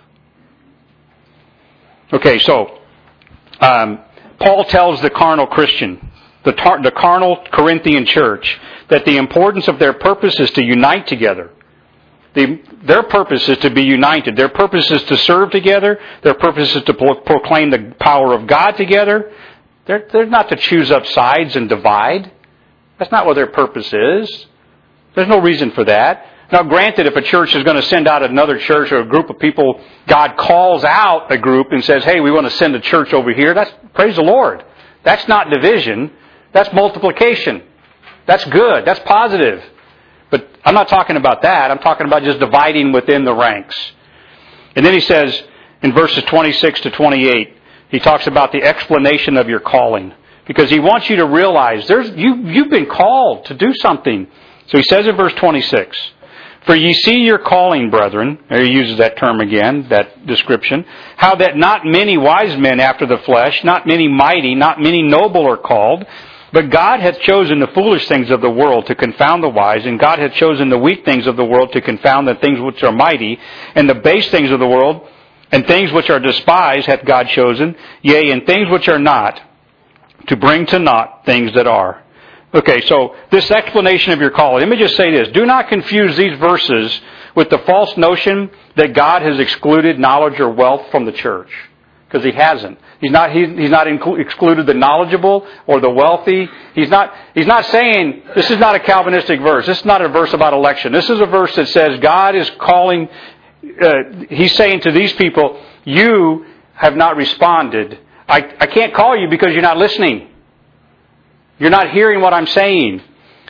Okay, so um, Paul tells the carnal Christian, the, tar- the carnal Corinthian church, that the importance of their purpose is to unite together. The, their purpose is to be united. Their purpose is to serve together. Their purpose is to pro- proclaim the power of God together. They're, they're not to choose up sides and divide. That's not what their purpose is. There's no reason for that. Now, granted, if a church is going to send out another church or a group of people, God calls out a group and says, hey, we want to send a church over here. That's, praise the Lord. That's not division. That's multiplication. That's good. That's positive. But I'm not talking about that. I'm talking about just dividing within the ranks. And then he says in verses twenty-six to twenty-eight, he talks about the explanation of your calling. Because he wants you to realize there's you, you've been called to do something. So he says in verse twenty-six, for ye see your calling, brethren, there he uses that term again, that description, how that not many wise men after the flesh, not many mighty, not many noble are called, but God hath chosen the foolish things of the world to confound the wise, and God hath chosen the weak things of the world to confound the things which are mighty, and the base things of the world, and things which are despised hath God chosen, yea, and things which are not, to bring to naught things that are. Okay, so this explanation of your calling. Let me just say this. Do not confuse these verses with the false notion that God has excluded knowledge or wealth from the church. Because He hasn't. He's not, he's, he's not inclu- excluded the knowledgeable or the wealthy. He's not, he's not saying, this is not a Calvinistic verse. This is not a verse about election. This is a verse that says God is calling, uh, He's saying to these people, you have not responded. I, I can't call you because you're not listening. You're not hearing what I'm saying.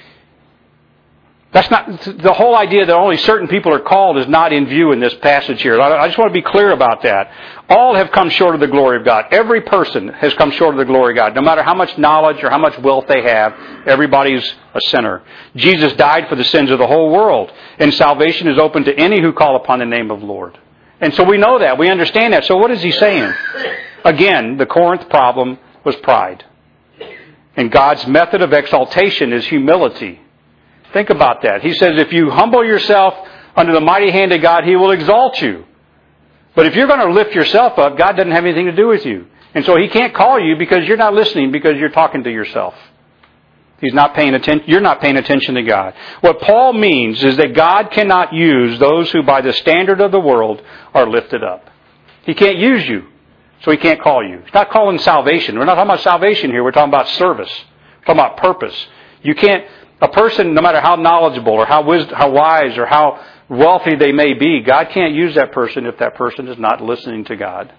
That's not, the whole idea that only certain people are called is not in view in this passage here. I just want to be clear about that. All have come short of the glory of God. Every person has come short of the glory of God. No matter how much knowledge or how much wealth they have, everybody's a sinner. Jesus died for the sins of the whole world. And salvation is open to any who call upon the name of the Lord. And so we know that. We understand that. So what is he saying? Again, the Corinth problem was pride. And God's method of exaltation is humility. Think about that. He says, if you humble yourself under the mighty hand of God, He will exalt you. But if you're going to lift yourself up, God doesn't have anything to do with you. And so He can't call you because you're not listening, because you're talking to yourself. He's not paying attention. You're not paying attention to God. What Paul means is that God cannot use those who by the standard of the world are lifted up. He can't use you. So He can't call you. He's not calling salvation. We're not talking about salvation here. We're talking about service. We're talking about purpose. You can't, a person, no matter how knowledgeable or how wis- how wise or how wealthy they may be, God can't use that person if that person is not listening to God.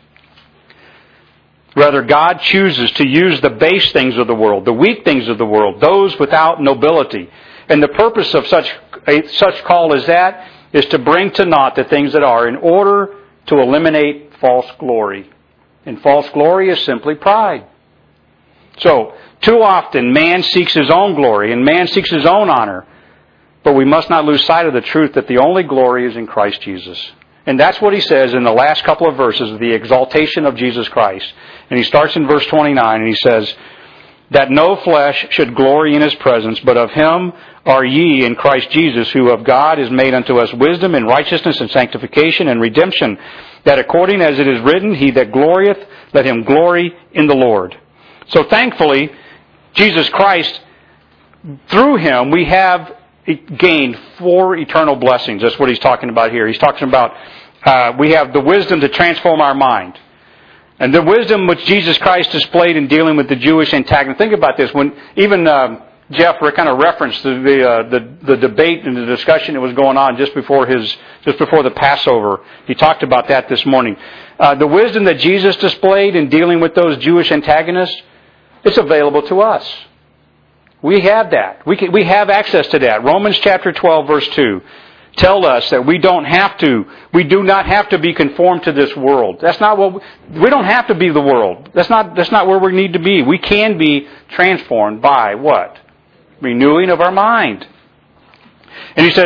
Rather, God chooses to use the base things of the world, the weak things of the world, those without nobility. And the purpose of such a, such call as that is to bring to naught the things that are in order to eliminate false glory. And false glory is simply pride. So, too often man seeks his own glory and man seeks his own honor. But we must not lose sight of the truth that the only glory is in Christ Jesus. And that's what he says in the last couple of verses, the exaltation of Jesus Christ. And he starts in verse twenty-nine and he says, that no flesh should glory in His presence, but of Him are ye in Christ Jesus, who of God is made unto us wisdom and righteousness and sanctification and redemption, that according as it is written, he that glorieth, let him glory in the Lord. So thankfully, Jesus Christ, through Him, we have gained four eternal blessings. That's what he's talking about here. He's talking about, uh, we have the wisdom to transform our mind. And the wisdom which Jesus Christ displayed in dealing with the Jewish antagonist. Think about this. When even uh, Jeff kind of referenced the the, uh, the the debate and the discussion that was going on just before his just before the Passover. He talked about that this morning. Uh, the wisdom that Jesus displayed in dealing with those Jewish antagonists, it's available to us. We have that. We can, we have access to that. Romans chapter twelve, verse two. Tell us that we don't have to, we do not have to be conformed to this world. That's not what, we, we don't have to be the world. That's not, that's not where we need to be. We can be transformed by what? Renewing of our mind. And he says,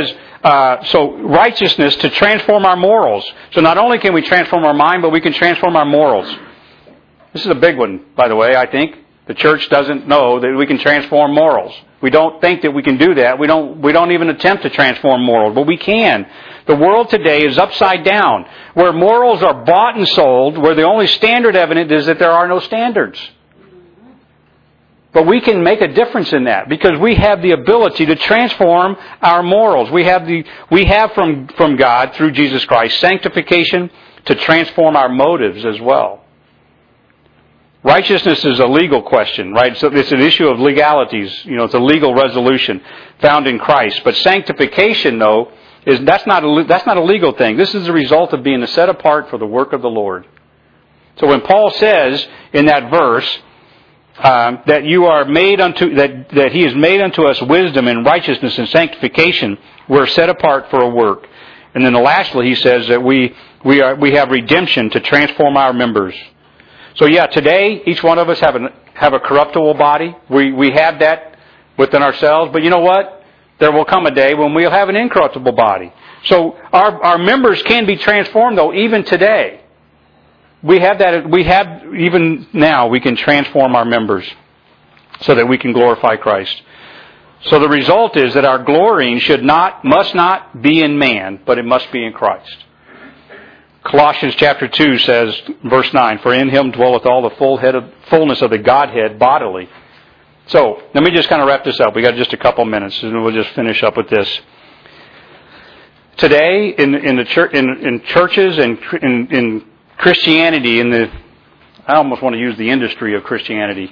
uh, so righteousness to transform our morals. So not only can we transform our mind, but we can transform our morals. This is a big one, by the way, I think. The church doesn't know that we can transform morals. We don't think that we can do that. We don't, we don't even attempt to transform morals, but we can. The world today is upside down, where morals are bought and sold, where the only standard evident is that there are no standards. But we can make a difference in that because we have the ability to transform our morals. We have the we have from, from God through Jesus Christ sanctification to transform our motives as well. Righteousness is a legal question, right? So it's an issue of legalities. You know, it's a legal resolution found in Christ. But sanctification, though, is that's not a that's not a legal thing. This is a result of being set apart for the work of the Lord. So when Paul says in that verse um, that you are made unto that that He has made unto us wisdom and righteousness and sanctification, we're set apart for a work. And then lastly, he says that we we are we have redemption to transform our members. So yeah, today each one of us have a have a corruptible body. We we have that within ourselves. But you know what? There will come a day when we'll have an incorruptible body. So our our members can be transformed, though, even today. We have that. We have even now. We can transform our members so that we can glorify Christ. So the result is that our glorying should not must not be in man, but it must be in Christ. Colossians chapter two says, verse nine, "For in Him dwelleth all the full head of, fullness of the Godhead bodily." So, let me just kind of wrap this up. We got just a couple minutes, and we'll just finish up with this. Today, in in the church, in, in churches and in, in Christianity, in the I almost want to use the industry of Christianity.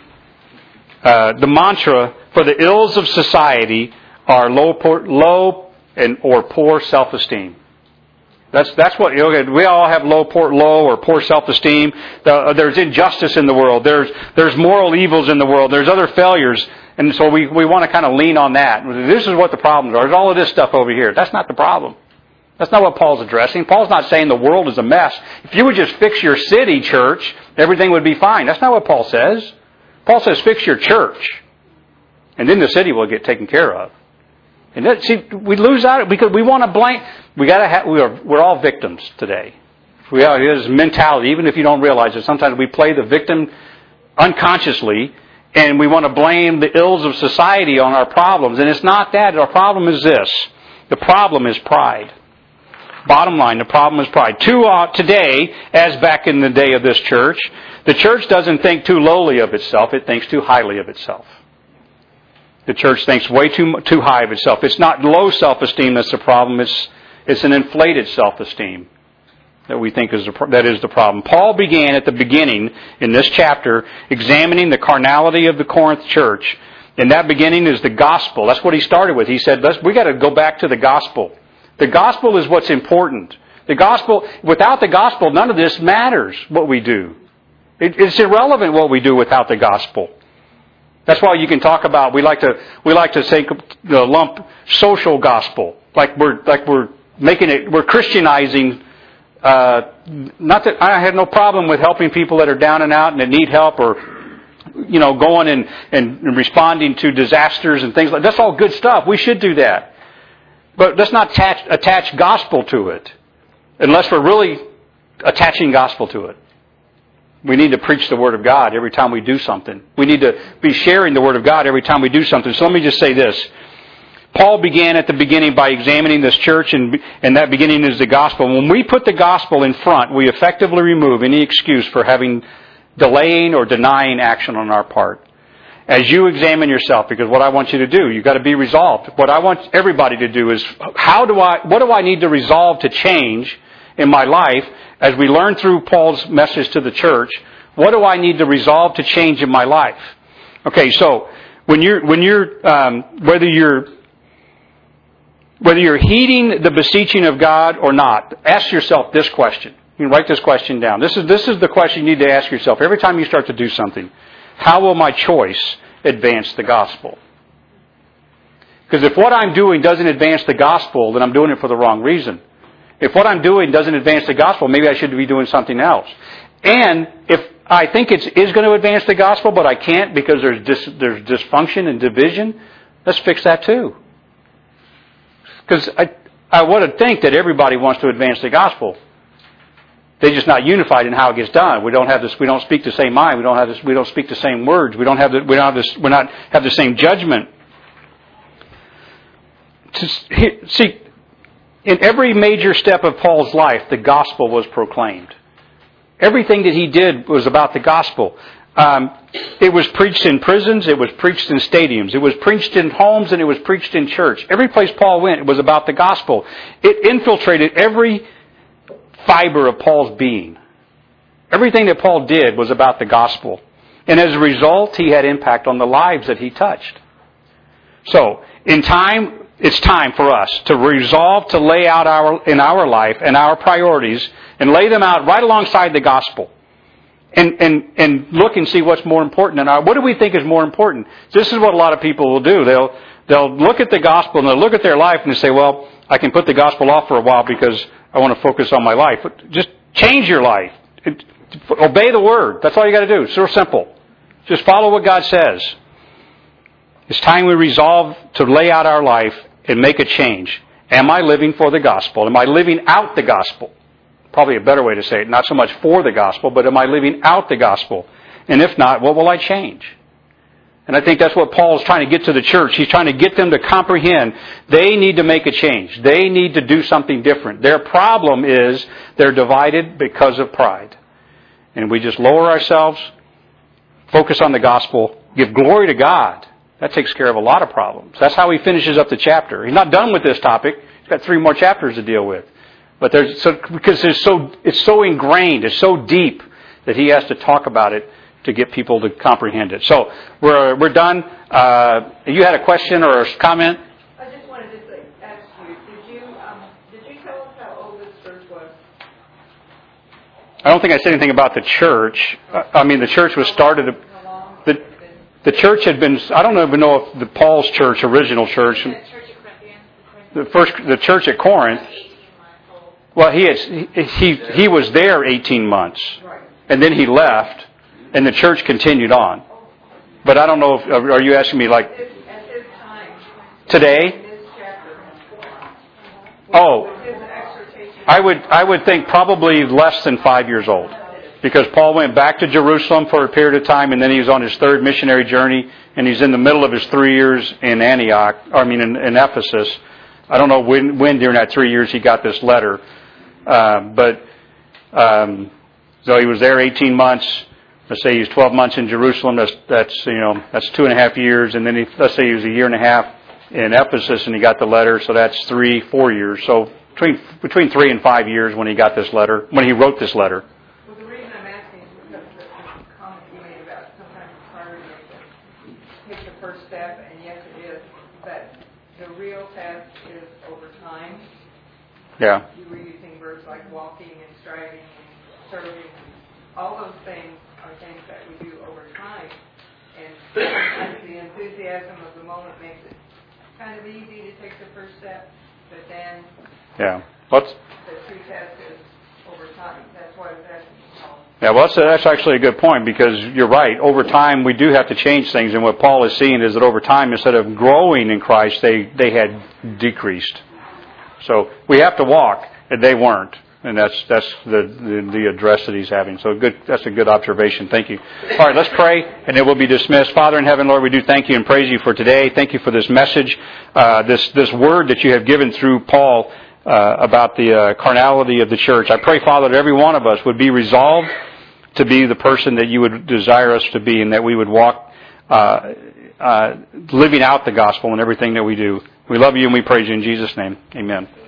Uh, the mantra for the ills of society are low, poor, low and or poor self-esteem. That's that's what okay, we all have low, poor, low or poor self-esteem. The, there's injustice in the world. There's there's moral evils in the world. There's other failures, and so we we want to kind of lean on that. This is what the problems are. There's all of this stuff over here. That's not the problem. That's not what Paul's addressing. Paul's not saying the world is a mess. If you would just fix your city, church, everything would be fine. That's not what Paul says. Paul says fix your church, and then the city will get taken care of. And that, see, we lose out because we want to blame. We got to have. We are. We're all victims today. We are. It is mentality. Even if you don't realize it, sometimes we play the victim unconsciously, and we want to blame the ills of society on our problems. And it's not that. Our problem is this. The problem is pride. Bottom line, the problem is pride. Too uh, today, as back in the day of this church, the church doesn't think too lowly of itself. It thinks too highly of itself. The church thinks way too too high of itself. It's not low self-esteem that's the problem. It's it's an inflated self-esteem that we think is the, that is the problem. Paul began at the beginning in this chapter examining the carnality of the Corinth church, and that beginning is the gospel. That's what he started with. He said, Let's, "We got to go back to the gospel. The gospel is what's important. The gospel. Without the gospel, none of this matters. What we do, it, it's irrelevant what we do without the gospel." That's why you can talk about. We like to we like to say the lump social gospel, like we're like we're making it. We're Christianizing. Uh, not that I have no problem with helping people that are down and out and that need help, or you know, going and, and responding to disasters and things like that. That's all good stuff. We should do that, but let's not attach, attach gospel to it, unless we're really attaching gospel to it. We need to preach the Word of God every time we do something. We need to be sharing the Word of God every time we do something. So let me just say this. Paul began at the beginning by examining this church, and, and that beginning is the gospel. When we put the gospel in front, we effectively remove any excuse for having delaying or denying action on our part. As you examine yourself, because what I want you to do, you've got to be resolved. What I want everybody to do is, how do I, what do I need to resolve to change in my life? As we learn through Paul's message to the church, what do I need to resolve to change in my life? Okay, so when you're when you're um, whether you're whether you're heeding the beseeching of God or not, ask yourself this question. You can write this question down. This is this is the question you need to ask yourself every time you start to do something. How will my choice advance the gospel? Because if what I'm doing doesn't advance the gospel, then I'm doing it for the wrong reason. If what I'm doing doesn't advance the gospel, maybe I should be doing something else. And if I think it is going to advance the gospel, but I can't because there's dis, there's dysfunction and division, let's fix that too. Because I I would think that everybody wants to advance the gospel. They're just not unified in how it gets done. We don't have this. We don't speak the same mind. We don't have this. We don't speak the same words. We don't have the. We don't have this. We're not have the same judgment. To, see, in every major step of Paul's life, the gospel was proclaimed. Everything that he did was about the gospel. Um, it was preached in prisons. It was preached in stadiums. It was preached in homes, and it was preached in church. Every place Paul went, it was about the gospel. It infiltrated every fiber of Paul's being. Everything that Paul did was about the gospel. And as a result, he had impact on the lives that he touched. So, in time, it's time for us to resolve to lay out our in our life and our priorities and lay them out right alongside the gospel. And, and, and look and see what's more important in our, what do we think is more important? This is what a lot of people will do. They'll, they'll look at the gospel and they'll look at their life and they say, well, I can put the gospel off for a while because I want to focus on my life. But just change your life. Obey the word. That's all you got to do. It's so simple. Just follow what God says. It's time we resolve to lay out our life and make a change. Am I living for the gospel? Am I living out the gospel? Probably a better way to say it. Not so much for the gospel, but am I living out the gospel? And if not, what will I change? And I think that's what Paul's trying to get to the church. He's trying to get them to comprehend they need to make a change. They need to do something different. Their problem is they're divided because of pride. And we just lower ourselves, focus on the gospel, give glory to God. That takes care of a lot of problems. That's how he finishes up the chapter. He's not done with this topic. He's got three more chapters to deal with. But there's so, because it's so it's so ingrained, it's so deep that he has to talk about it to get people to comprehend it. So we're we're done. Uh, you had a question or a comment? I just wanted to say, ask you: Did you um, did you tell us how old this church was? I don't think I said anything about the church. I mean, the church was started. The the church had been. I don't even know if the Paul's church, original church, the first the church at Corinth. Well, he had, he he was there eighteen months, and then he left, and the church continued on. But I don't know if are you asking me like at this time today? Oh, I would I would think probably less than five years old, because Paul went back to Jerusalem for a period of time, and then he was on his third missionary journey, and he's in the middle of his three years in Antioch. I mean, in, in Ephesus. I don't know when when during that three years he got this letter. Uh, but um, so he was there eighteen months. Let's say he was twelve months in Jerusalem. That's that's you know that's two and a half years. And then he, let's say he was a year and a half in Ephesus, and he got the letter. So that's three, four years. So between between three and five years when he got this letter, when he wrote this letter. Well, the reason I'm asking is because of the comment you made about sometimes it's harder to take the first step, and yes, it is. But the real test is over time. Yeah. You were using verbs like walking and striving and serving. All those things are things that we do over time. And sometimes the enthusiasm of the moment makes it kind of easy to take the first step. But then yeah. What's the true test is over time. That's why it's asking. Yeah, well, that's, that's actually a good point, because you're right. Over time, we do have to change things. And what Paul is seeing is that over time, instead of growing in Christ, they, they had decreased. So we have to walk, and they weren't. And that's that's the, the, the address that he's having. So good, that's a good observation. Thank you. All right, let's pray, and then we'll be dismissed. Father in heaven, Lord, we do thank you and praise you for today. Thank you for this message, uh, this this word that you have given through Paul uh, about the uh, carnality of the church. I pray, Father, that every one of us would be resolved to be the person that you would desire us to be, and that we would walk uh, uh, living out the gospel in everything that we do. We love you and we praise you in Jesus' name. Amen.